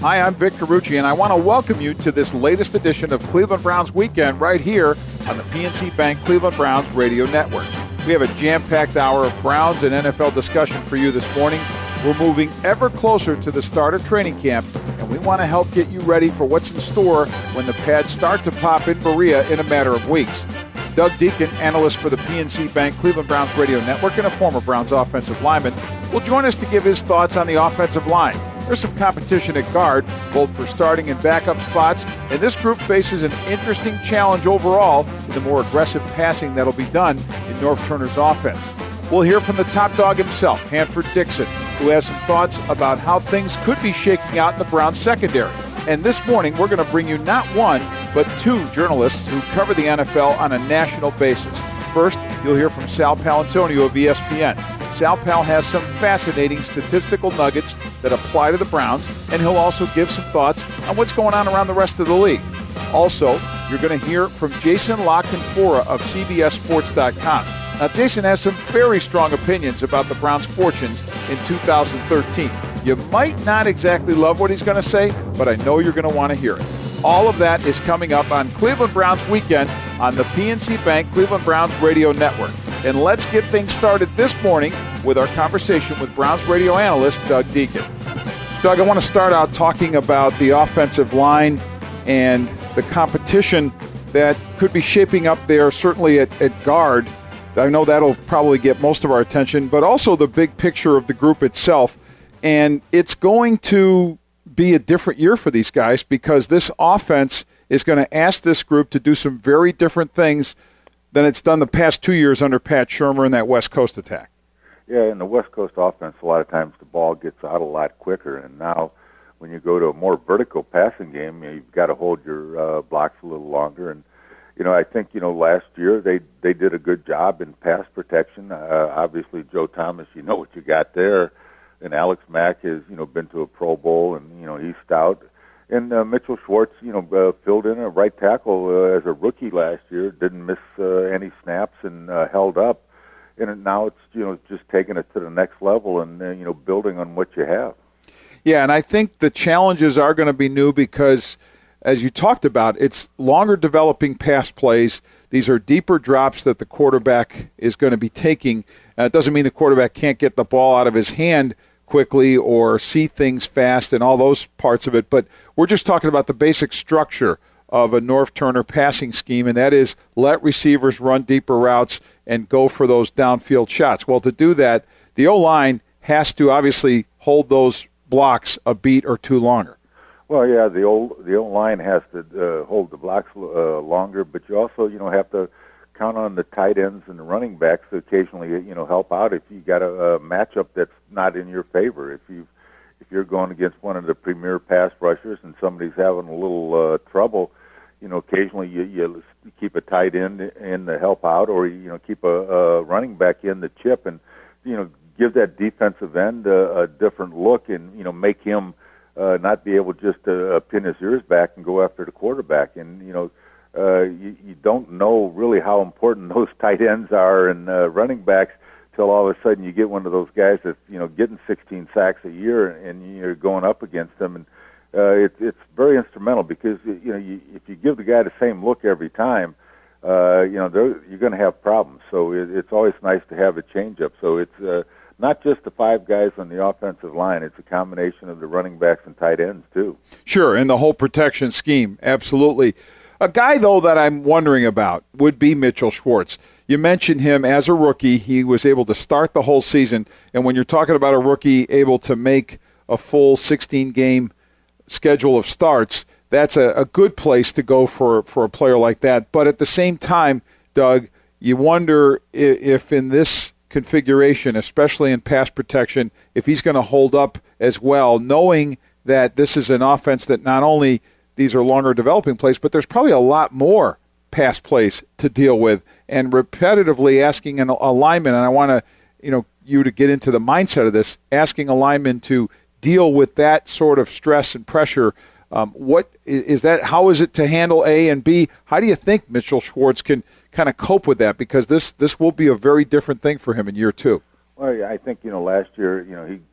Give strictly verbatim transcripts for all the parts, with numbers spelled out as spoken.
Hi, I'm Vic Carucci, and I want to welcome you to this latest edition of Cleveland Browns Weekend right here on the P N C Bank Cleveland Browns Radio Network. We have a jam-packed hour of Browns and N F L discussion for you this morning. We're moving ever closer to the start of training camp, and we want to help get you ready for what's in store when the pads start to pop in Berea in a matter of weeks. Doug Deacon, analyst for the P N C Bank Cleveland Browns Radio Network and a former Browns offensive lineman, will join us to give his thoughts on the offensive line. There's some competition at guard, both for starting and backup spots, and this group faces an interesting challenge overall with the more aggressive passing that'll be done in Norv Turner's offense. We'll hear from the top dog himself, Hanford Dixon, who has some thoughts about how things could be shaking out in the Browns secondary. And this morning, we're going to bring you not one, but two journalists who cover the N F L on a national basis. First, you'll hear from Sal Paolantonio of E S P N. Sal Pal has some fascinating statistical nuggets that apply to the Browns, and he'll also give some thoughts on what's going on around the rest of the league. Also, you're going to hear from Jason La Canfora of C B S Sports dot com. Now, Jason has some very strong opinions about the Browns' fortunes in two thousand thirteen. You might not exactly love what he's going to say, but I know you're going to want to hear it. All of that is coming up on Cleveland Browns Weekend on the P N C Bank Cleveland Browns Radio Network. And let's get things started this morning with our conversation with Browns radio analyst Doug Deacon. Doug, I want to start out talking about the offensive line and the competition that could be shaping up there, certainly at, at guard. I know that'll probably get most of our attention, but also the big picture of the group itself. And it's going to be a different year for these guys because this offense is going to ask this group to do some very different things than it's done the past two years under Pat Shurmur and that West Coast attack. Yeah, in the West Coast offense, a lot of times the ball gets out a lot quicker. And now when you go to a more vertical passing game, you've got to hold your uh, blocks a little longer. And, you know, I think, you know, last year they, they did a good job in pass protection. Uh, obviously, Joe Thomas, you know what you got there. And Alex Mack has, you know, been to a Pro Bowl, and, you know, he's stout. And uh, Mitchell Schwartz, you know, uh, filled in a right tackle uh, as a rookie last year, didn't miss uh, any snaps and uh, held up. And now it's, you know, just taking it to the next level and, uh, you know, building on what you have. Yeah, and I think the challenges are going to be new because, as you talked about, it's longer developing pass plays. These are deeper drops that the quarterback is going to be taking. Uh, it doesn't mean the quarterback can't get the ball out of his hand quickly or see things fast and all those parts of it, but we're just talking about the basic structure of a Norv Turner passing scheme, and that is let receivers run deeper routes and go for those downfield shots. Well, to do that, the O-line has to obviously hold those blocks a beat or two longer. Well, yeah, the old the O-line has to uh, hold the blocks uh, longer, but you also, you know, have to count on the tight ends and the running backs to occasionally, you know, help out if you got a, a matchup that's not in your favor. If you if you're going against one of the premier pass rushers and somebody's having a little uh, trouble, you know, occasionally you, you keep a tight end in to help out, or you know, keep a, a running back in the chip and you know, give that defensive end a, a different look and you know, make him uh, not be able just to uh, pin his ears back and go after the quarterback. And you know. Uh, you, you don't know really how important those tight ends are and uh, running backs till all of a sudden you get one of those guys that's, you know, getting sixteen sacks a year and you're going up against them. And uh, it, it's very instrumental because, you know, you, if you give the guy the same look every time, uh, you know, you're going to have problems. So it, it's always nice to have a change-up. So it's uh, not just the five guys on the offensive line. It's a combination of the running backs and tight ends, too. Sure, and the whole protection scheme, absolutely. A guy, though, that I'm wondering about would be Mitchell Schwartz. You mentioned him as a rookie. He was able to start the whole season. And when you're talking about a rookie able to make a full sixteen-game schedule of starts, that's a, a good place to go for, for a player like that. But at the same time, Doug, you wonder if, if in this configuration, especially in pass protection, if he's going to hold up as well, knowing that this is an offense that not only – these are longer developing plays, but there's probably a lot more pass plays to deal with. And repetitively asking an, a lineman, and I want to, you know, you to get into the mindset of this, asking a lineman to deal with that sort of stress and pressure. Um, what is that? How is it to handle A and B? How do you think Mitchell Schwartz can kind of cope with that? Because this this will be a very different thing for him in year two. Well, I think, you know, last year, you know, he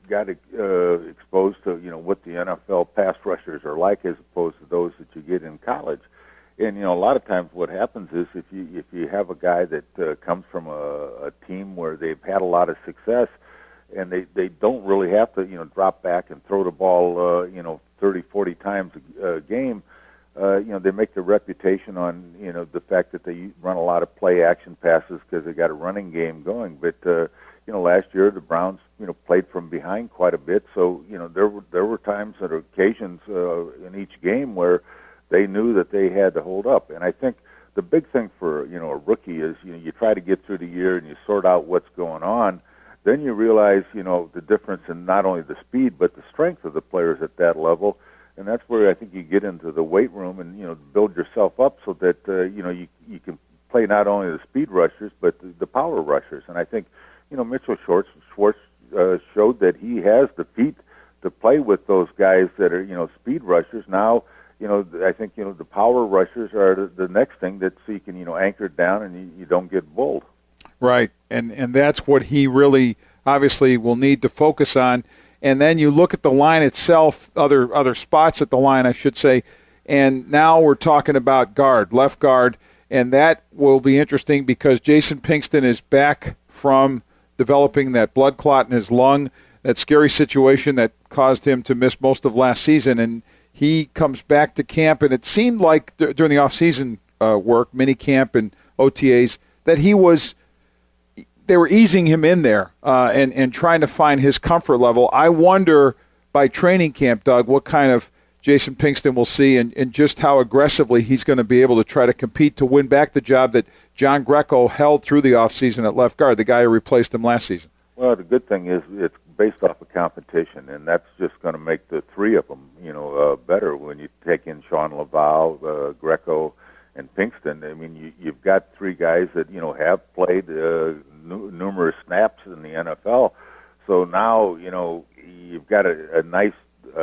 got uh, exposed to, you know, what the N F L pass rushers are like as opposed to those that you get in college. And, you know, a lot of times what happens is if you if you have a guy that uh, comes from a, a team where they've had a lot of success and they, they don't really have to, you know, drop back and throw the ball, uh, you know, thirty, forty times a, a game, uh, you know, they make their reputation on, you know, the fact that they run a lot of play action passes because they got a running game going. But, uh, you know, last year the Browns, you know, played from behind quite a bit. So, you know, there were, there were times and occasions uh, in each game where they knew that they had to hold up. And I think the big thing for, you know, a rookie is, you know, you try to get through the year and you sort out what's going on. Then you realize, you know, the difference in not only the speed but the strength of the players at that level. And that's where I think you get into the weight room and, you know, build yourself up so that, uh, you know, you you can play not only the speed rushers but the, the power rushers. And I think, you know, Mitchell Schwartz, Schwartz uh, showed that he has the feet to play with those guys that are, you know, speed rushers. Now, you know, I think, you know, the power rushers are the, the next thing that so you can, you know, anchor it down and you, you don't get bowled. Right, and and that's what he really obviously will need to focus on. And then you look at the line itself, other other spots at the line, I should say, and now we're talking about guard, left guard, and that will be interesting because Jason Pinkston is back from developing that blood clot in his lung, that scary situation that caused him to miss most of last season, and he comes back to camp, and it seemed like th- during the off-season uh, work, mini camp and O T As, that he was – they were easing him in there uh, and, and trying to find his comfort level. I wonder by training camp, Doug, what kind of Jason Pinkston will see and, and just how aggressively he's going to be able to try to compete to win back the job that John Greco held through the offseason at left guard, the guy who replaced him last season. Well, the good thing is it's based off of competition, and that's just going to make the three of them, you know, uh, better when you take in Sean Laval, uh, Greco, and Pinkston. I mean, you, you've got three guys that, you know, have played uh, n- numerous snaps in the N F L. So now, you know, you've got a, a nice uh,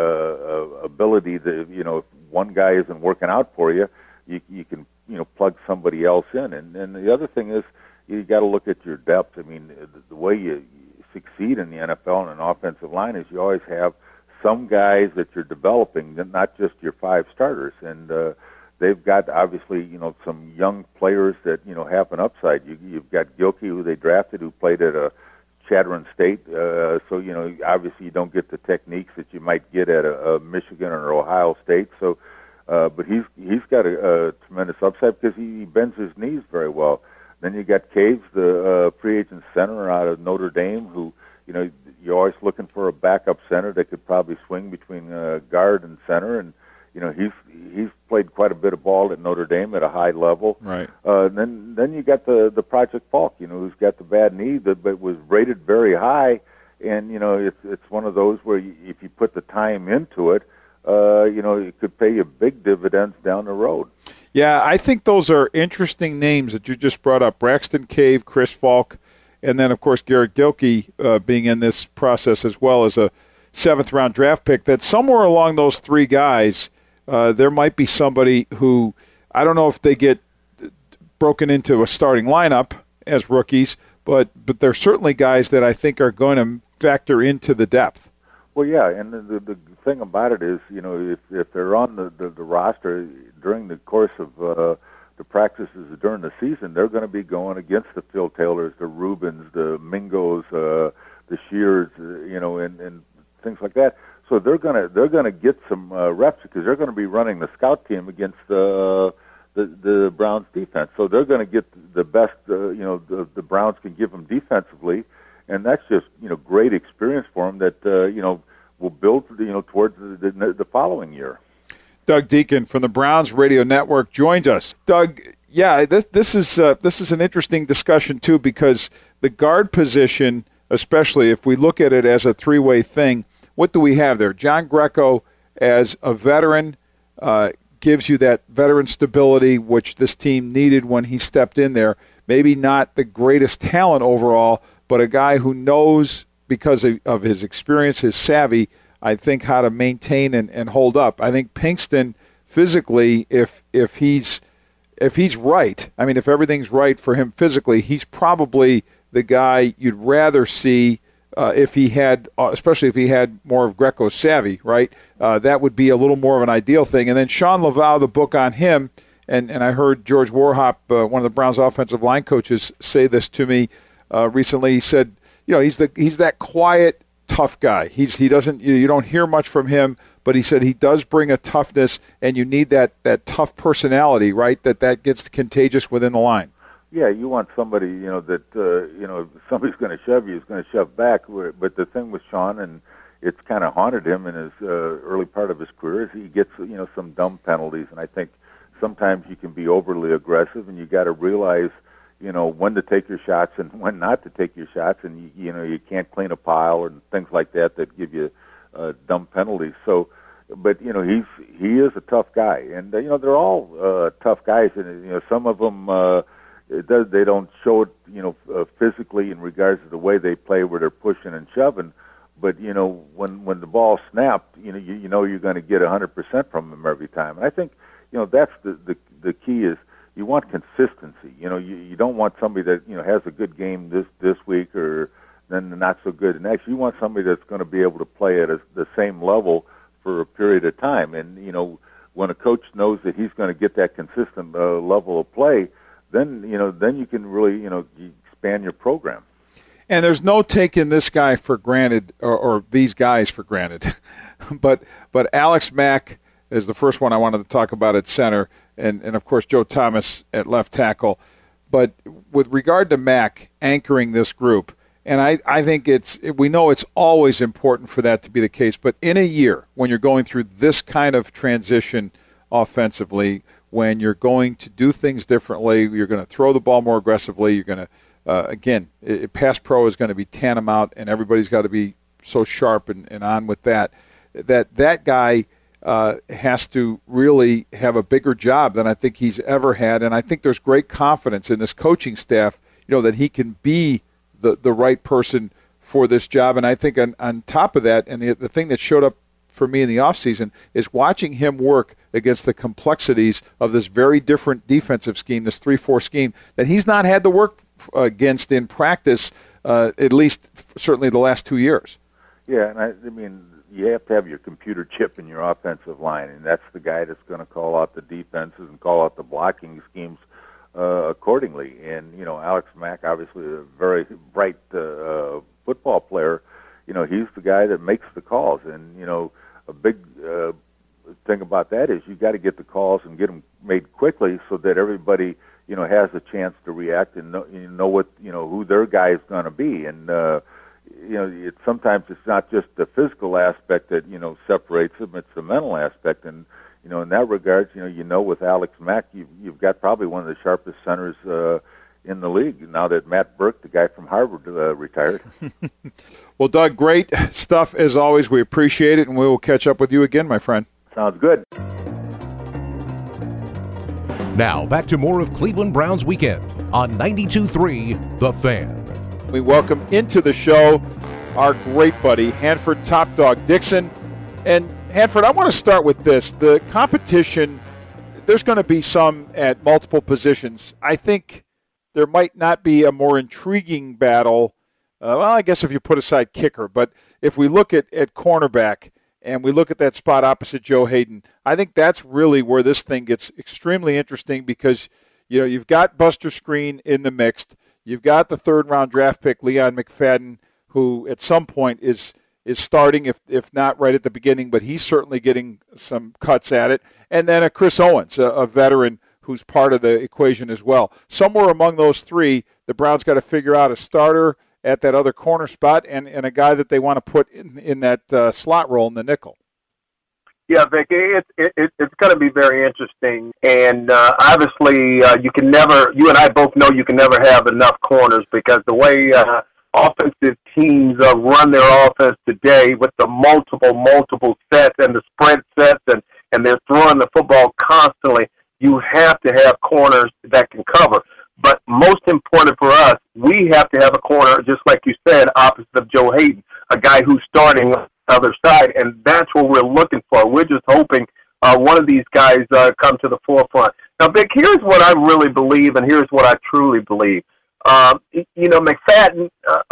ability to, you know, if one guy isn't working out for you, you, you can, you know, plug somebody else in. And, and the other thing is you got to look at your depth. I mean, the, the way you, you succeed in the N F L in an offensive line is you always have some guys that you're developing, not just your five starters. And, uh, they've got, obviously, you know, some young players that, you know, have an upside. You, you've got Gilkey, who they drafted, who played at a Chatron State. Uh, so, you know, obviously you don't get the techniques that you might get at a, a Michigan or Ohio State. So, uh, but he's he's got a, a tremendous upside because he bends his knees very well. Then you got Caves, the uh, free agent center out of Notre Dame, who, you know, you're always looking for a backup center that could probably swing between uh, guard and center. And, you know, he's he's played quite a bit of ball at Notre Dame at a high level. Right. Uh, then then you got the the Project Falk, you know, who's got the bad knee, that but was rated very high, and you know, it's it's one of those where you, if you put the time into it, uh, you know, it could pay you big dividends down the road. Yeah, I think those are interesting names that you just brought up: Braxton Cave, Chris Falk, and then of course Garrett Gilkey uh, being in this process as well as a seventh round draft pick. That somewhere along those three guys. Uh, there might be somebody who, I don't know if they get broken into a starting lineup as rookies, but but they're certainly guys that I think are going to factor into the depth. Well, yeah, and the, the, the thing about it is, you know, if, if they're on the, the, the roster during the course of uh, the practices during the season, they're going to be going against the Phil Taylors, the Rubens, the Mingos, uh, the Shears, uh, you know, and, and things like that. So they're gonna they're gonna get some uh, reps because they're going to be running the scout team against uh, the the Browns defense. So they're going to get the best uh, you know the, the Browns can give them defensively, and that's just you know great experience for them that uh, you know will build you know towards the, the, the following year. Doug Deacon from the Browns Radio Network joins us. Doug, yeah, this this is uh, this is an interesting discussion too because the guard position, especially if we look at it as a three-way thing. What do we have there? John Greco, as a veteran, uh, gives you that veteran stability, which this team needed when he stepped in there. Maybe not the greatest talent overall, but a guy who knows, because of, of his experience, his savvy, I think, how to maintain and, and hold up. I think Pinkston, physically, if if he's if he's right, I mean, if everything's right for him physically, he's probably the guy you'd rather see uh, if he had, uh, especially if he had more of Greco savvy, right? Uh, that would be a little more of an ideal thing. And then Sean Laval, the book on him, and, and I heard George Warhop, uh, one of the Browns' offensive line coaches, say this to me uh, recently. He said, you know, he's the he's that quiet, tough guy. He's he doesn't you, you don't hear much from him, but he said he does bring a toughness, and you need that that tough personality, right? That that gets contagious within the line. Yeah, you want somebody, you know, that, uh, you know, if somebody's going to shove you, he's going to shove back. But the thing with Sean, and it's kind of haunted him in his uh, early part of his career, is he gets, you know, some dumb penalties. And I think sometimes you can be overly aggressive, and you got to realize, you know, when to take your shots and when not to take your shots. And, you, you know, you can't clean a pile and things like that that give you uh, dumb penalties. So, but, you know, he's he is a tough guy. And, uh, you know, they're all uh, tough guys. And, you know, some of them, uh, It does. They don't show it, you know, uh, physically in regards to the way they play, where they're pushing and shoving. But you know, when when the ball snapped, you know, you, you know you're going to get one hundred percent from them every time. And I think, you know, that's the, the the key is you want consistency. You know, you, you don't want somebody that, you know, has a good game this this week or then not so good next. You want somebody that's going to be able to play at a, the same level for a period of time. And you know, when a coach knows that he's going to get that consistent uh, level of play, then, you know, then you can really, you know, expand your program. And there's no taking this guy for granted, or, or these guys for granted. but but Alex Mack is the first one I wanted to talk about at center, and, and of course Joe Thomas at left tackle. But with regard to Mack anchoring this group, and I, I think it's we know it's always important for that to be the case, but in a year when you're going through this kind of transition offensively, when you're going to do things differently, you're going to throw the ball more aggressively, you're going to, uh, again, it, pass pro is going to be tantamount, and everybody's got to be so sharp and, and on with that, that that guy uh, has to really have a bigger job than I think he's ever had, and I think there's great confidence in this coaching staff, you know, that he can be the, the right person for this job. And I think on, on top of that, and the, the thing that showed up for me in the offseason is watching him work against the complexities of this very different defensive scheme, this three four scheme, that he's not had to work against in practice, uh, at least certainly the last two years. Yeah, and I, I mean, you have to have your computer chip in your offensive line, and that's the guy that's going to call out the defenses and call out the blocking schemes uh, accordingly. And, you know, Alex Mack, obviously a very bright uh, uh, football player, you know, he's the guy that makes the calls. And, you know, a big uh, thing about that is you got to get the calls and get them made quickly so that everybody, you know, has a chance to react and know, you know what, you know, who their guy is going to be. And, uh, you know, it, sometimes it's not just the physical aspect that, you know, separates them, it's the mental aspect. And, you know, in that regard, you know, you know, with Alex Mack, you've, you've got probably one of the sharpest centers uh, in the league now that Matt Burke, the guy from Harvard, uh, retired. Well, Doug, great stuff as always. We appreciate it, and we will catch up with you again, my friend. Sounds good. Now, back to more of Cleveland Browns Weekend on ninety-two point three The Fan. We welcome into the show our great buddy, Hanford Top Dog Dixon. And, Hanford, I want to start with this. The competition, there's going to be some at multiple positions. I think there might not be a more intriguing battle. Uh, well, I guess if you put aside kicker. But if we look at, at cornerback and we look at that spot opposite Joe Hayden, I think that's really where this thing gets extremely interesting because, you know, you've got Buster Skrine in the mix. You've got the third-round draft pick, Leon McFadden, who at some point is is starting, if if not right at the beginning, but he's certainly getting some cuts at it. And then a Chris Owens, a, a veteran who's part of the equation as well. Somewhere among those three, the Browns got to figure out a starter at that other corner spot and, and a guy that they want to put in, in that uh, slot role in the nickel. Yeah, Vic, it, it, it, it's going to be very interesting. And uh, obviously, uh, you can never, you and I both know you can never have enough corners because the way uh, offensive teams uh, run their offense today with the multiple, multiple sets and the sprint sets, and, and they're throwing the football constantly, you have to have corners that can cover. But most important for us, we have to have a corner, just like you said, opposite of Joe Hayden, a guy who's starting on the other side, and that's what we're looking for. We're just hoping uh, one of these guys uh, come to the forefront. Now, Vic, here's what I really believe, and here's what I truly believe. Um, you know, McFadden, uh, uh,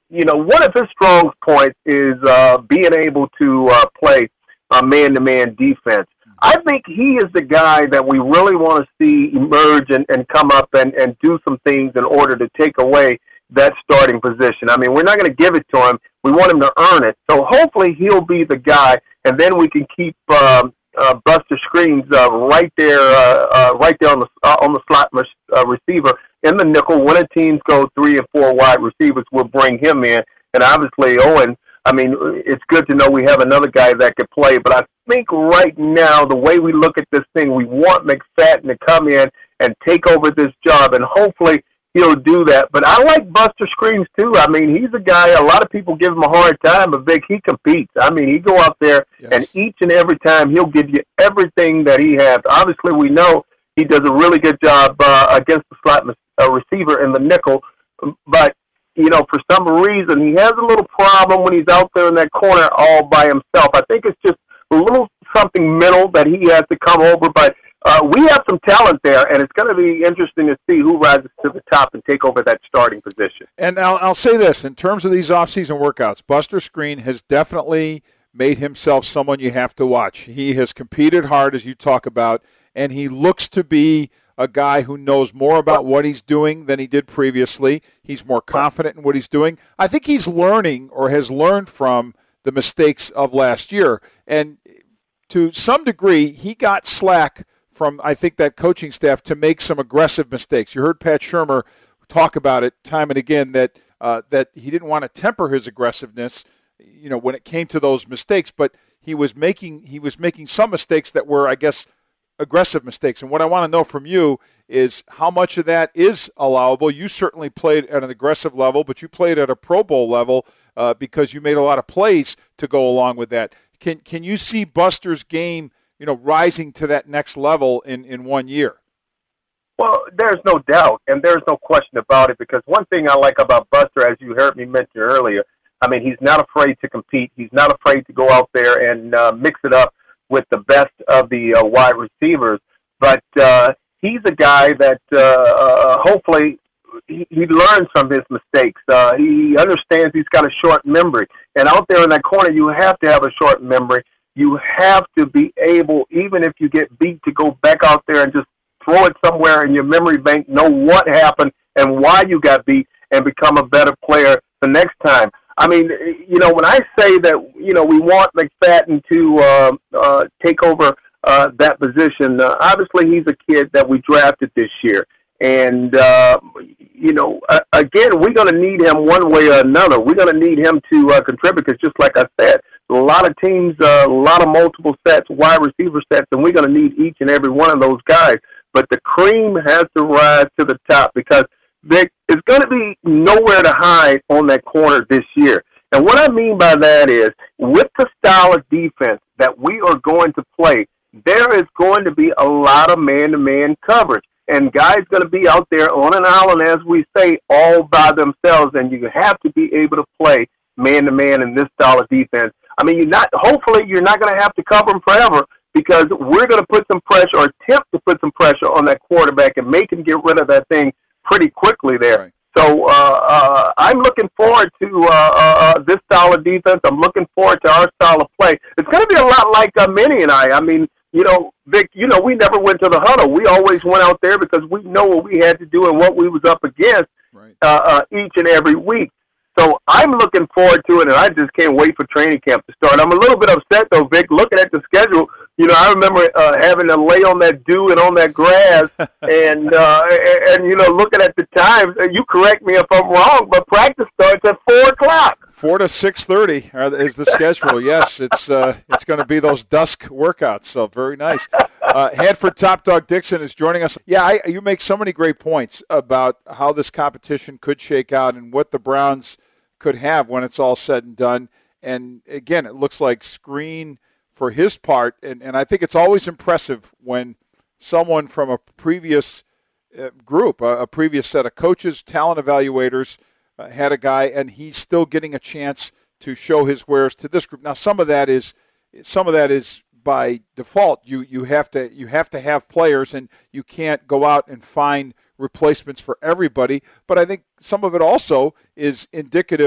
you know, one of his strong points is uh, being able to uh, play a man-to-man defense. I think he is the guy that we really want to see emerge and, and come up and, and do some things in order to take away that starting position. I mean, we're not going to give it to him. We want him to earn it. So hopefully he'll be the guy, and then we can keep um, uh, Buster Screens uh, right there, uh, uh, right there on the uh, on the slot uh, receiver in the nickel. When the teams go three and four wide receivers, we'll bring him in. And obviously, Owen, I mean, it's good to know we have another guy that could play. But I think right now, the way we look at this thing, we want McFadden to come in and take over this job, and hopefully he'll do that. But I like Buster Screens, too. I mean, he's a guy, a lot of people give him a hard time, but, Vic, he competes. I mean, he go out there, yes. and each and every time he'll give you everything that he has. Obviously, we know he does a really good job uh, against the slot uh, receiver in the nickel, but you know, for some reason, he has a little problem when he's out there in that corner all by himself. I think it's just a little something mental that he has to come over, but uh, we have some talent there, and it's going to be interesting to see who rises to the top and take over that starting position. And I'll, I'll say this, in terms of these offseason workouts, Buster Screen has definitely made himself someone you have to watch. He has competed hard, as you talk about, and he looks to be a guy who knows more about what he's doing than he did previously. He's more confident in what he's doing. I think he's learning or has learned from the mistakes of last year. And to some degree, he got slack from, I think, that coaching staff to make some aggressive mistakes. You heard Pat Shurmur talk about it time and again, that uh, that he didn't want to temper his aggressiveness, you know, when it came to those mistakes. But he was making he was making some mistakes that were, I guess, aggressive mistakes. And what I want to know from you is how much of that is allowable. You certainly played at an aggressive level, but you played at a Pro Bowl level uh, because you made a lot of plays to go along with that. Can can you see Buster's game, you know, rising to that next level in, in one year? Well, there's no doubt, and there's no question about it, because one thing I like about Buster, as you heard me mention earlier, I mean, he's not afraid to compete. He's not afraid to go out there and uh, mix it up with the best of the uh, wide receivers, but uh, he's a guy that uh, uh, hopefully he, he learns from his mistakes. Uh, he understands he's got a short memory, and out there in that corner, you have to have a short memory. You have to be able, even if you get beat, to go back out there and just throw it somewhere in your memory bank, know what happened and why you got beat, and become a better player the next time. I mean, you know, when I say that, you know, we want McFadden to uh, uh, take over uh, that position, uh, obviously he's a kid that we drafted this year. And, uh, you know, uh, again, we're going to need him one way or another. We're going to need him to uh, contribute because, just like I said, a lot of teams, uh, a lot of multiple sets, wide receiver sets, and we're going to need each and every one of those guys. But the cream has to rise to the top because there is going to be nowhere to hide on that corner this year. And what I mean by that is, with the style of defense that we are going to play, there is going to be a lot of man-to-man coverage. And guys going to be out there on an island, as we say, all by themselves. And you have to be able to play man-to-man in this style of defense. I mean, you're not. Hopefully, you're not going to have to cover them forever, because we're going to put some pressure, or attempt to put some pressure on that quarterback and make him get rid of that thing pretty quickly there. Right. So uh, uh, I'm looking forward to uh, uh, this style of defense. I'm looking forward to our style of play. It's going to be a lot like uh, Minnie and I. I mean, you know, Vic, you know, we never went to the huddle. We always went out there because we know what we had to do and what we was up against right. uh, uh, each and every week. So I'm looking forward to it, and I just can't wait for training camp to start. I'm a little bit upset, though, Vic, looking at the schedule. You know, I remember uh, having to lay on that dew and on that grass, and, uh, and, and, you know, looking at the times. You correct me if I'm wrong, but practice starts at four o'clock. four to six thirty is the schedule. Yes, it's uh, it's going to be those dusk workouts, so very nice. Uh, Hanford Top Dog Dixon is joining us. Yeah, I, you make so many great points about how this competition could shake out and what the Browns could have when it's all said and done. And, again, it looks like Screen – for his part, and, and I think it's always impressive when someone from a previous uh, group, a, a previous set of coaches, talent evaluators, uh, had a guy, and he's still getting a chance to show his wares to this group. Now, some of that is some of that is by default. You you have to you have to have players, and you can't go out and find replacements for everybody. But I think some of it also is indicative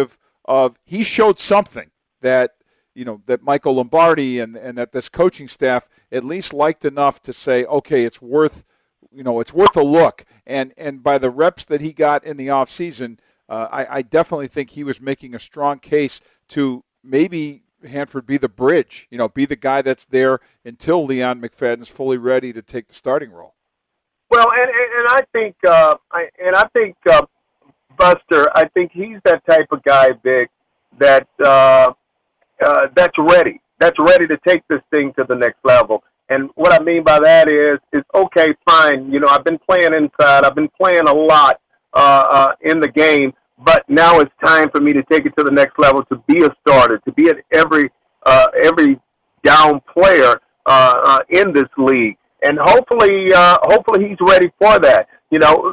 of he showed something that, you know, that Michael Lombardi and, and that this coaching staff at least liked enough to say, okay, it's worth, you know, it's worth a look. And and by the reps that he got in the offseason, uh, I, I definitely think he was making a strong case to maybe Hanford be the bridge, you know, be the guy that's there until Leon McFadden's fully ready to take the starting role. Well, and, and, and I think, uh, I, and I think uh, Buster, I think he's that type of guy, Vic, that uh, uh, that's ready. That's ready to take this thing to the next level. And what I mean by that is, is okay, fine. You know, I've been playing inside. I've been playing a lot uh, uh, in the game, but now it's time for me to take it to the next level, to be a starter, to be an every uh, every down player uh, uh, in this league. And hopefully, uh, hopefully he's ready for that. You know,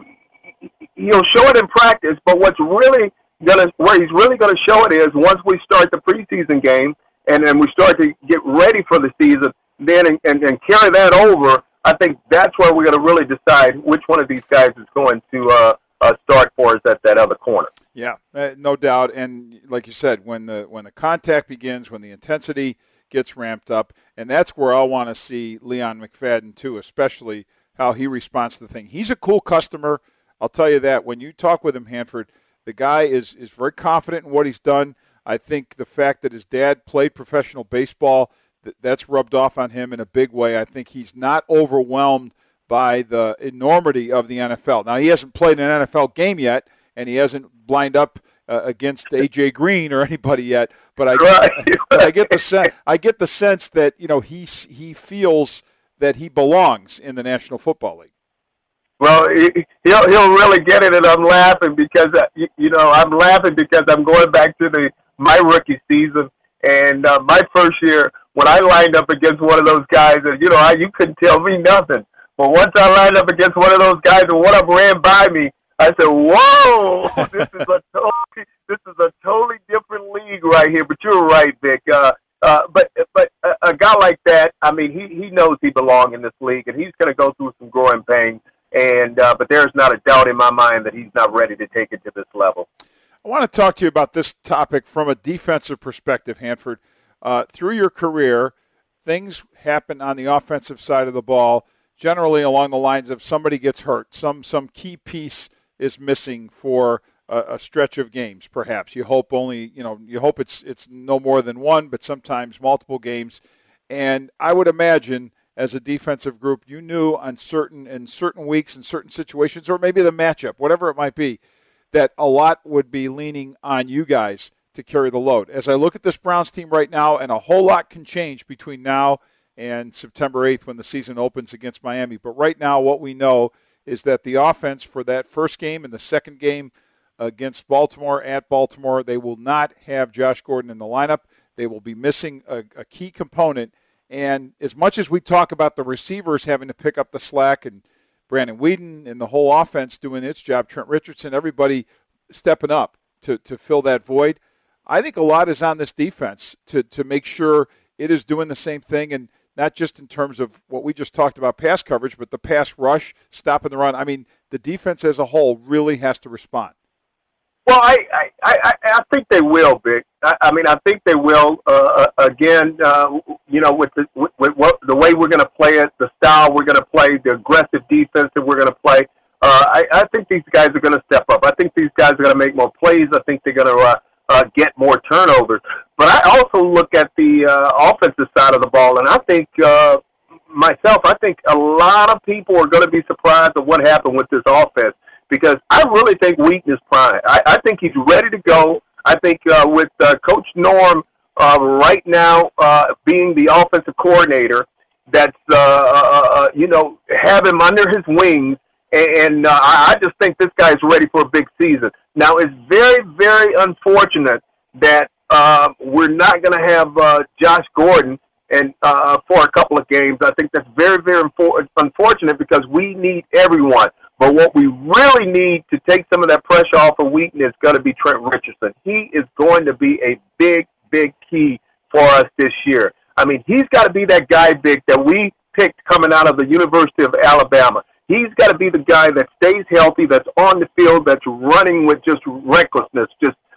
he'll show it in practice, but what's really gonna, where he's really gonna show it is once we start the preseason game, and then we start to get ready for the season. Then and, and, and carry that over. I think that's where we're going to really decide which one of these guys is going to uh, uh, start for us at that other corner. Yeah, uh, no doubt. And like you said, when the when the contact begins, when the intensity gets ramped up, and that's where I want to see Leon McFadden too, especially how he responds to the thing. He's a cool customer. I'll tell you that. When you talk with him, Hanford, the guy is is very confident in what he's done. I think the fact that his dad played professional baseball, that's rubbed off on him in a big way. I think he's not overwhelmed by the enormity of the N F L. Now, he hasn't played an N F L game yet, and he hasn't lined up uh, against A J Green or anybody yet. But I, right. but I get the sense. I get the sense that you know he he feels that he belongs in the National Football League. Well, he'll he'll really get it, and I'm laughing because uh, you, you know I'm laughing because I'm going back to the my rookie season and uh, my first year. When I lined up against one of those guys, and you know, I, you couldn't tell me nothing. But once I lined up against one of those guys, and one of them ran by me, I said, "Whoa, this is a totally, this is a totally different league right here." But you're right, Vic. Uh, uh, but but a, a guy like that, I mean, he he knows he belongs in this league, and he's going to go through some growing pains. And uh, but there's not a doubt in my mind that he's not ready to take it to this level. I want to talk to you about this topic from a defensive perspective, Hanford. Uh, through your career, things happen on the offensive side of the ball, generally along the lines of somebody gets hurt, some some key piece is missing for a, a stretch of games. Perhaps you hope only you know you hope it's it's no more than one, but sometimes multiple games. And I would imagine, as a defensive group, you knew on certain in certain weeks, in certain situations, or maybe the matchup, whatever it might be, that a lot would be leaning on you guys to carry the load. As I look at this Browns team right now, and a whole lot can change between now and September eighth when the season opens against Miami. But right now what we know is that the offense for that first game and the second game against Baltimore at Baltimore, they will not have Josh Gordon in the lineup. They will be missing a, a key component. And as much as we talk about the receivers having to pick up the slack and Brandon Weeden and the whole offense doing its job, Trent Richardson, everybody stepping up to, to fill that void, I think a lot is on this defense to, to make sure it is doing the same thing, and not just in terms of what we just talked about, pass coverage, but the pass rush, stopping the run. I mean, the defense as a whole really has to respond. Well, I I, I, I think they will, Vic. I, I mean, I think they will. Uh, again, uh, you know, with the with, with what, the way we're going to play it, the style we're going to play, the aggressive defense that we're going to play, uh, I, I think these guys are going to step up. I think these guys are going to make more plays. I think they're going to uh, uh, get more turnovers. But I also look at the uh, offensive side of the ball, and I think uh, myself, I think a lot of people are going to be surprised at what happened with this offense, because I really think Wheaton is prime. I, I think he's ready to go. I think uh, with uh, Coach Norm uh, right now uh, being the offensive coordinator, that's, uh, uh, you know, have him under his wings, and uh, I just think this guy's ready for a big season. Now, it's very, very unfortunate that uh, we're not going to have uh, Josh Gordon and uh, for a couple of games. I think that's very, very infor- unfortunate because we need everyone. But what we really need to take some of that pressure off of Wheaton is going to be Trent Richardson. He is going to be a big, big key for us this year. I mean, he's got to be that guy, Vic, that we picked coming out of the University of Alabama. He's got to be the guy that stays healthy, that's on the field, that's running with just recklessness, just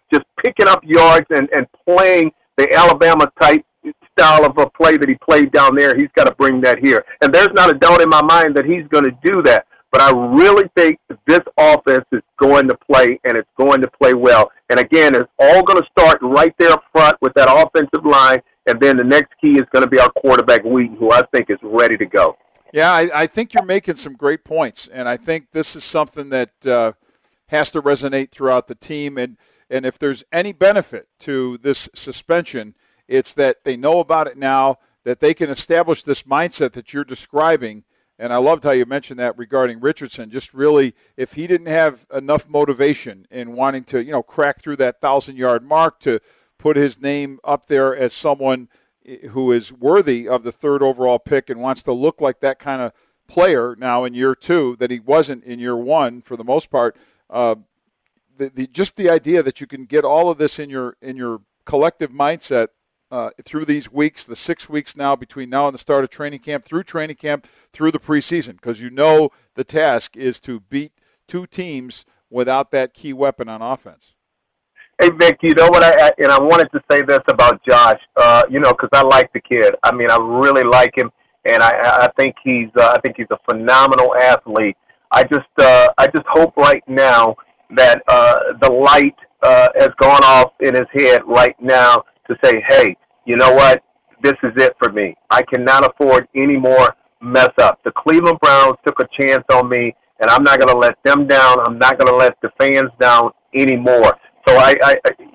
just picking up yards and, and playing the Alabama-type style of a play that he played down there. He's got to bring that here. And there's not a doubt in my mind that he's going to do that. But I really think this offense is going to play, and it's going to play well. And, again, it's all going to start right there up front with that offensive line, and then the next key is going to be our quarterback, Wheaton, who I think is ready to go. Yeah, I, I think you're making some great points, and I think this is something that uh, has to resonate throughout the team. And, and if there's any benefit to this suspension, it's that they know about it now, that they can establish this mindset that you're describing. And I loved how you mentioned that regarding Richardson. Just really, if he didn't have enough motivation in wanting to, you know, crack through that thousand-yard mark to put his name up there as someone who is worthy of the third overall pick and wants to look like that kind of player now in year two that he wasn't in year one for the most part, uh, the, the, just the idea that you can get all of this in your in your collective mindset Uh, through these weeks, the six weeks now between now and the start of training camp, through training camp, through the preseason, because you know the task is to beat two teams without that key weapon on offense. Hey, Vic, you know what, I, and I wanted to say this about Josh, uh, you know, because I like the kid. I mean, I really like him, and I, I think he's uh, I think he's a phenomenal athlete. I just uh, I just hope right now that uh, the light uh, has gone off in his head right now to say, hey, you know what, this is it for me. I cannot afford any more mess up. The Cleveland Browns took a chance on me, and I'm not going to let them down. I'm not going to let the fans down anymore. So, I, I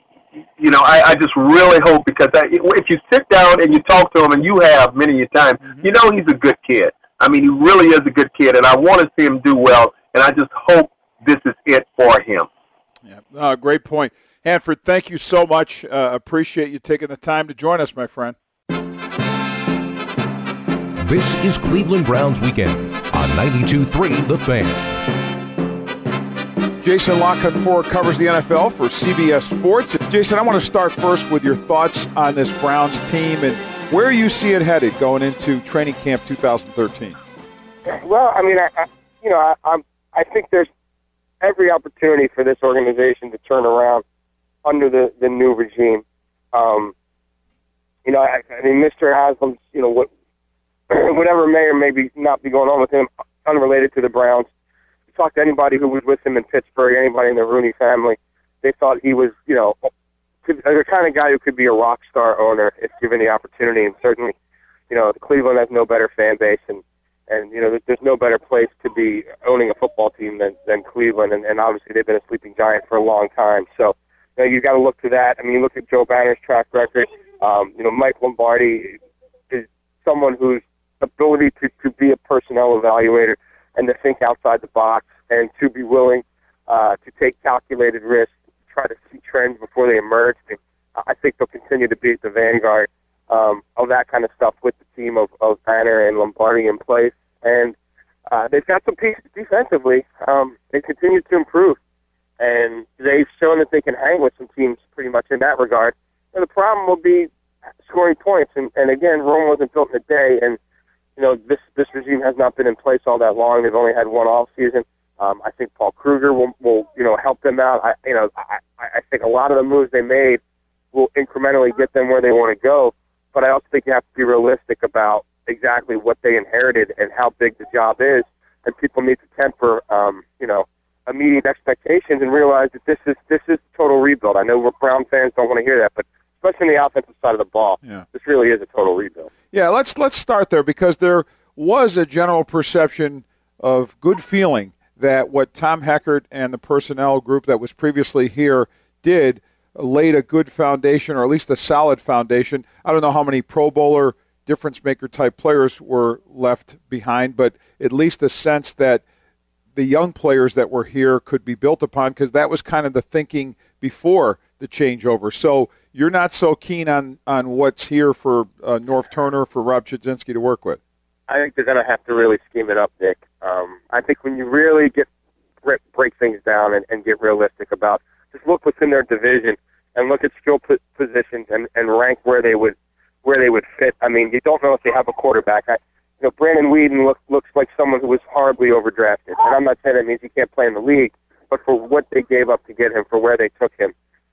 you know, I, I just really hope, because I, if you sit down and you talk to him, and you have many a time, mm-hmm. you know he's a good kid. I mean, he really is a good kid, and I want to see him do well, and I just hope this is it for him. Yeah, uh, great point. Hanford, thank you so much. Uh, appreciate you taking the time to join us, my friend. This is Cleveland Browns Weekend on ninety-two three The Fan. Jason LaConfort covers the N F L for C B S Sports. Jason, I want to start first with your thoughts on this Browns team and where you see it headed going into training camp two thousand thirteen. Well, I mean, I, I you know, I, I'm, I think there's every opportunity for this organization to turn around under the, the new regime. Um, you know, I, I mean, Mister Haslam's, you know, what, whatever may or may be not be going on with him, unrelated to the Browns. You talk to anybody who was with him in Pittsburgh, anybody in the Rooney family, they thought he was, you know, could, the kind of guy who could be a rock star owner if given the opportunity. And certainly, you know, Cleveland has no better fan base, and, and you know, there's no better place to be owning a football team than, than Cleveland. And, and obviously they've been a sleeping giant for a long time. So, you know, you got to look to that. I mean, you look at Joe Banner's track record. Um, you know, Mike Lombardi is someone whose ability to, to be a personnel evaluator and to think outside the box and to be willing uh, to take calculated risks, try to see trends before they emerge. And I think they'll continue to be at the vanguard um, of that kind of stuff with the team of, of Banner and Lombardi in place. And uh, they've got some pieces defensively. Um, they continue to improve. And they've shown that they can hang with some teams pretty much in that regard. And the problem will be scoring points. And, and again, Rome wasn't built in a day. And, you know, this, this regime has not been in place all that long. They've only had one off season. Um, I think Paul Kruger will, will, you know, help them out. I, you know, I, I think a lot of the moves they made will incrementally get them where they want to go. But I also think you have to be realistic about exactly what they inherited and how big the job is. And people need to temper, um, you know, immediate expectations and realize that this is this is total rebuild. I know we're Brown fans don't want to hear that, but especially on the offensive side of the ball, yeah. This really is a total rebuild. Yeah, let's let's start there, because there was a general perception of good feeling that what Tom Heckert and the personnel group that was previously here did laid a good foundation, or at least a solid foundation. I don't know how many Pro Bowler, difference-maker type players were left behind, but at least a sense that the young players that were here could be built upon, because that was kind of the thinking before the changeover. So you're not so keen on, on what's here for uh, Norv Turner, for Rob Chudzinski to work with. I think they're going to have to really scheme it up, Nick. Um, I think when you really get break things down and, and get realistic about, just look within their division and look at skill positions and, and rank where they would where they would fit. I mean, you don't know if they have a quarterback. I, You know, Brandon Weeden look, looks like someone who was horribly overdrafted. And I'm not saying that means he can't play in the league, but for what they gave up to get him, for where they took him,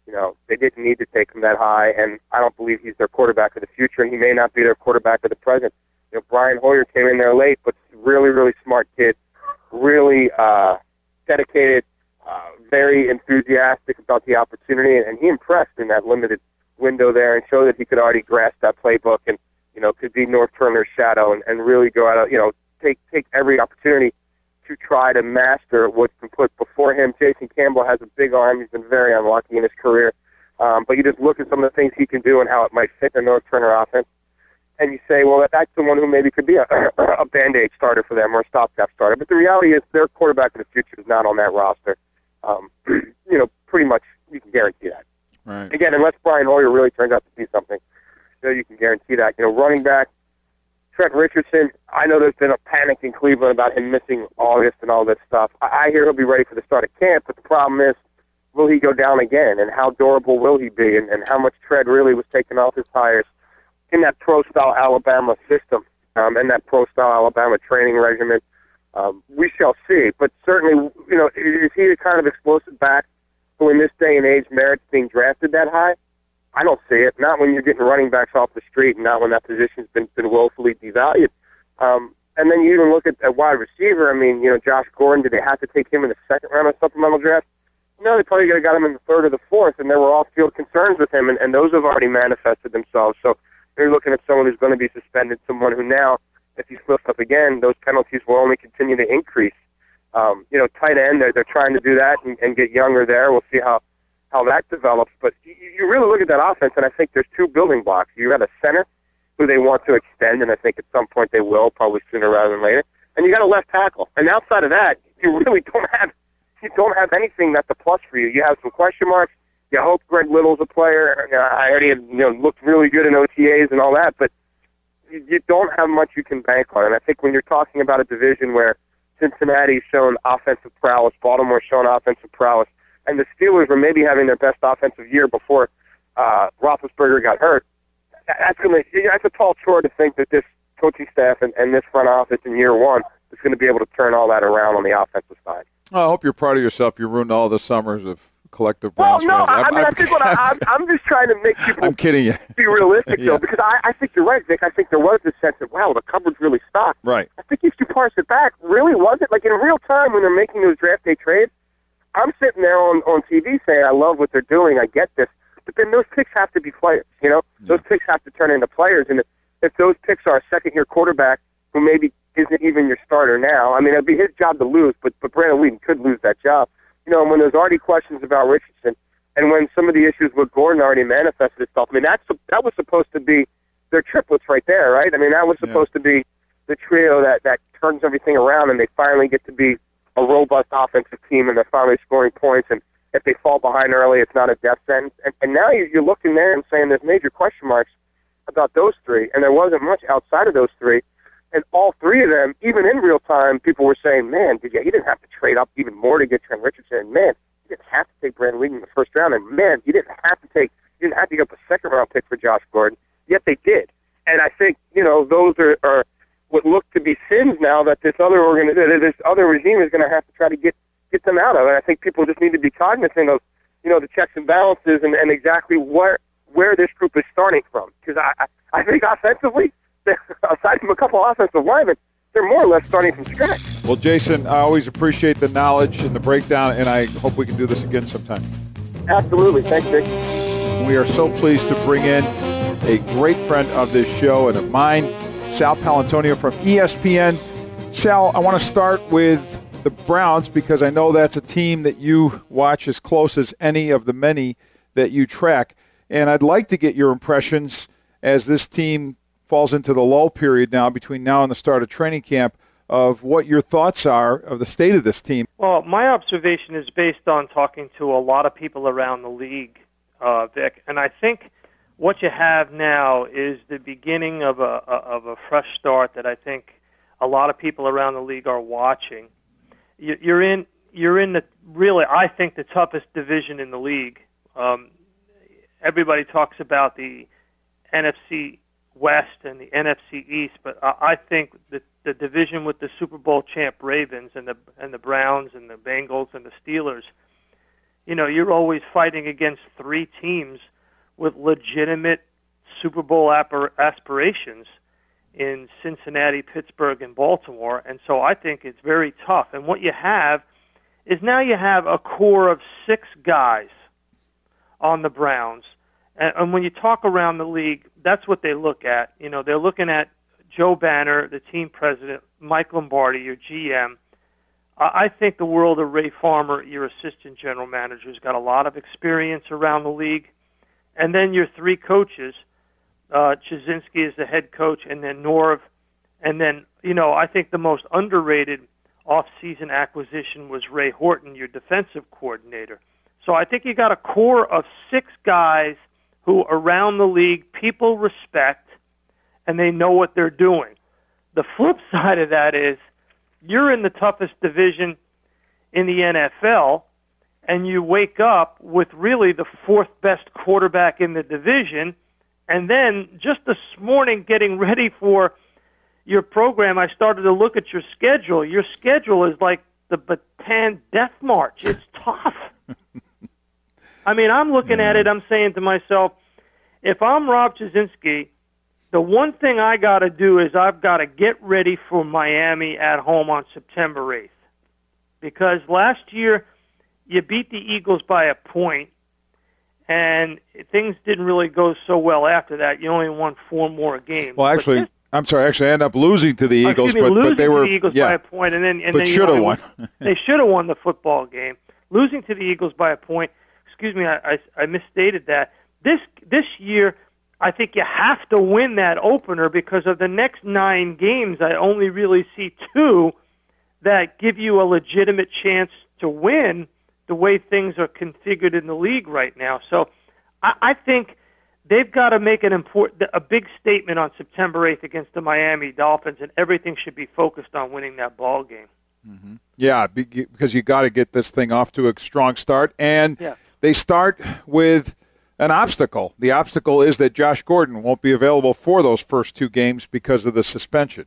You know, they didn't need to take him that high, and I don't believe he's their quarterback of the future, and he may not be their quarterback of the present. You know, Brian Hoyer came in there late, but really, really smart kid, really uh, dedicated, uh, very enthusiastic about the opportunity, and he impressed in that limited window there and showed that he could already grasp that playbook and, you know, could be North Turner's shadow and, and really go out, you know, take take every opportunity to try to master what's been put before him. Jason Campbell has a big arm. He's been very unlucky in his career. Um, but you just look at some of the things he can do and how it might fit the North Turner offense, and you say, well, that's someone who maybe could be a, a Band-Aid starter for them or a stopgap starter. But the reality is their quarterback of the future is not on that roster. Um, you know, pretty much you can guarantee that. Right. Again, unless Brian Hoyer really turns out to be something, you know, you can guarantee that. You know, running back, Trent Richardson, I know there's been a panic in Cleveland about him missing August and all this stuff. I, I hear he'll be ready for the start of camp, but the problem is, will he go down again, and how durable will he be, and, and how much tread really was taken off his tires in that pro-style Alabama system um, and that pro-style Alabama training regimen. Um, we shall see, but certainly, you know, is he the kind of explosive back who in this day and age merits being drafted that high? I don't see it. Not when you're getting running backs off the street, and not when that position's been, been woefully devalued. Um, and then you even look at, at wide receiver. I mean, you know, Josh Gordon, did they have to take him in the second round of supplemental draft? No, they probably could have got him in the third or the fourth, and there were off-field concerns with him, and, and those have already manifested themselves. So you're looking at someone who's going to be suspended, someone who now, if he slips up again, those penalties will only continue to increase. Um, you know, tight end, they're, they're trying to do that and, and get younger there. We'll see how, how that develops. But you, you really look at that offense, and I think there's two building blocks. You got a center who they want to extend, and I think at some point they will, probably sooner rather than later. And you got a left tackle. And outside of that, you really don't have you don't have anything that's a plus for you. You have some question marks. You hope Greg Little's a player. You know, I already had, you know, looked really good in O T As and all that, but you, you don't have much you can bank on. And I think when you're talking about a division where Cincinnati's shown offensive prowess, Baltimore's shown offensive prowess, and the Steelers were maybe having their best offensive year before uh, Roethlisberger got hurt, that's going to that's a tall chore to think that this coaching staff and, and this front office in year one is going to be able to turn all that around on the offensive side. Oh, I hope you're proud of yourself. You ruined all the summers of collective Well, Browns no, fans. I, I'm, I mean, I'm, I think what I, I'm, I'm just trying to make people I'm kidding you. be realistic, Yeah. though, because I, I think you're right, Vic. I think there was this sense that, wow, the cupboard's really stocked. Right. I think if you parse it back, really was it? Like, in real time when they're making those draft day trades, I'm sitting there on, on T V saying, I love what they're doing, I get this, but then those picks have to be players, you know? Yeah. Those picks have to turn into players, and if, if those picks are a second-year quarterback who maybe isn't even your starter now, I mean, it'd be his job to lose, but, but Brandon Whedon could lose that job. You know, and when there's already questions about Richardson, and when some of the issues with Gordon already manifested itself, I mean, that's, that was supposed to be their triplets right there, right? I mean, that was supposed yeah. to be the trio that, that turns everything around, and they finally get to be a robust offensive team, and they're finally scoring points, and if they fall behind early, it's not a death sentence. And, and now you're looking there and saying there's major question marks about those three, and there wasn't much outside of those three. And all three of them, even in real time, people were saying, man, did you, you didn't have to trade up even more to get Trent Richardson. And, man, you didn't have to take Brandon Whedon in the first round. And, man, you didn't have to take, you didn't have to give up a second-round pick for Josh Gordon. Yet they did. And I think, you know, those are, are what look to be sins now that this other organ, this other regime is going to have to try to get, get them out of. And I think people just need to be cognizant of, you know, the checks and balances and, and exactly where where this group is starting from. Because I, I think offensively, aside from a couple offensive linemen, they're more or less starting from scratch. Well, Jason, I always appreciate the knowledge and the breakdown, and I hope we can do this again sometime. Absolutely. Thanks, Dick. We are so pleased to bring in a great friend of this show and of mine, Sal Paolantonio from E S P N. Sal, I want to start with the Browns because I know that's a team that you watch as close as any of the many that you track. And I'd like to get your impressions as this team falls into the lull period now between now and the start of training camp of what your thoughts are of the state of this team. Well, my observation is based on talking to a lot of people around the league, uh, Vic, and I think what you have now is the beginning of a, a of a fresh start that I think a lot of people around the league are watching. You, you're in you're in the really I think the toughest division in the league. Um, everybody talks about the N F C West and the N F C East, but I think that the division with the Super Bowl champ Ravens and the and the Browns and the Bengals and the Steelers you know, you're always fighting against three teams with legitimate Super Bowl apir- aspirations in Cincinnati, Pittsburgh, and Baltimore. And so I think it's very tough. And what you have is now you have a core of six guys on the Browns. And, and when you talk around the league, that's what they look at. You know, they're looking at Joe Banner, the team president, Mike Lombardi, your G M. I think the world of Ray Farmer, your assistant general manager, has got a lot of experience around the league. And then your three coaches, uh, Chizinski is the head coach, and then Norv. And then, you know, I think the most underrated off-season acquisition was Ray Horton, your defensive coordinator. So I think you got a core of six guys who around the league people respect, and they know what they're doing. The flip side of that is you're in the toughest division in the N F L, and you wake up with really the fourth best quarterback in the division, and then just this morning getting ready for your program, I started to look at your schedule. Your schedule is like the Bataan Death March. It's tough. I mean, I'm looking at it, I'm saying to myself, if I'm Rob Chizinski, the one thing I got to do is I've got to get ready for Miami at home on September eighth. Because last year you beat the Eagles by a point, and things didn't really go so well after that. You only won four more games. Well, actually, this, I'm sorry, actually I ended up losing to the Eagles, me, but, losing but they were to the Eagles yeah, by a point, and then and but then should have won. They should have won the football game. Losing to the Eagles by a point. Excuse me, I, I, I misstated that. This this year, I think you have to win that opener because of the next nine games. I only really see two that give you a legitimate chance to win the way things are configured in the league right now. So I, I think they've got to make an important, a big statement on September eighth against the Miami Dolphins, and everything should be focused on winning that ball game. Mm-hmm. Yeah, because you got to get this thing off to a strong start, and yeah. They start with an obstacle. The obstacle is that Josh Gordon won't be available for those first two games because of the suspension.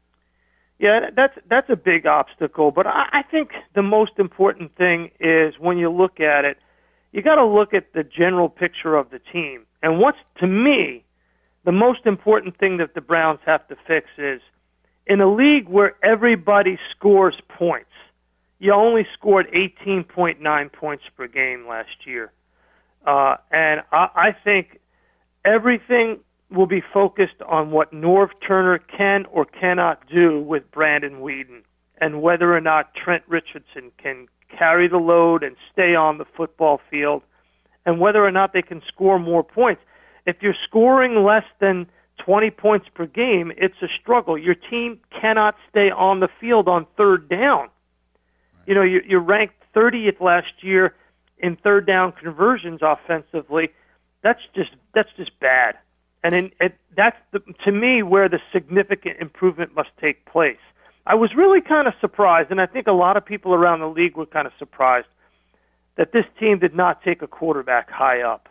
Yeah, that's that's a big obstacle. But I, I think the most important thing is when you look at it, you got to look at the general picture of the team. And what's, to me, the most important thing that the Browns have to fix is in a league where everybody scores points, you only scored eighteen point nine points per game last year. Uh, and I, I think everything will be focused on what Norv Turner can or cannot do with Brandon Weeden and whether or not Trent Richardson can carry the load and stay on the football field and whether or not they can score more points. If you're scoring less than twenty points per game, it's a struggle. Your team cannot stay on the field on third down. You know, you're ranked thirtieth last year in third down conversions offensively. That's just that's just bad, and in, it, that's the, to me where the significant improvement must take place. I was really kind of surprised, and I think a lot of people around the league were kind of surprised that this team did not take a quarterback high up.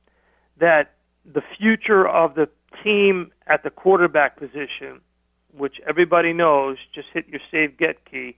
That the future of the team at the quarterback position, which everybody knows, just hit your save get key,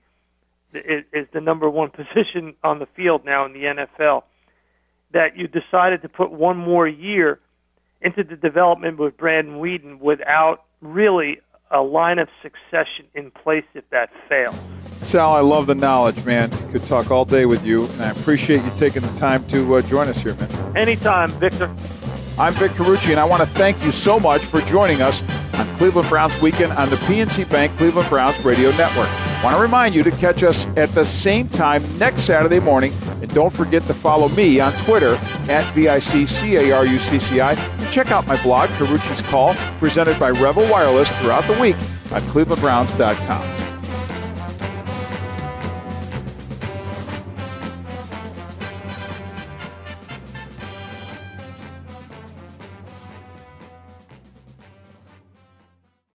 is the number one position on the field now in the N F L, that you decided to put one more year into the development with Brandon Weeden without really a line of succession in place if that fails. Sal, I love the knowledge, man. Could talk all day with you, and I appreciate you taking the time to uh, join us here, man. Anytime, Victor. I'm Vic Carucci, and I want to thank you so much for joining us on Cleveland Browns Weekend on the P N C Bank Cleveland Browns Radio Network. I want to remind you to catch us at the same time next Saturday morning, and don't forget to follow me on Twitter at V I C C A R U C C I, and check out my blog, Carucci's Call, presented by Rebel Wireless throughout the week on cleveland browns dot com.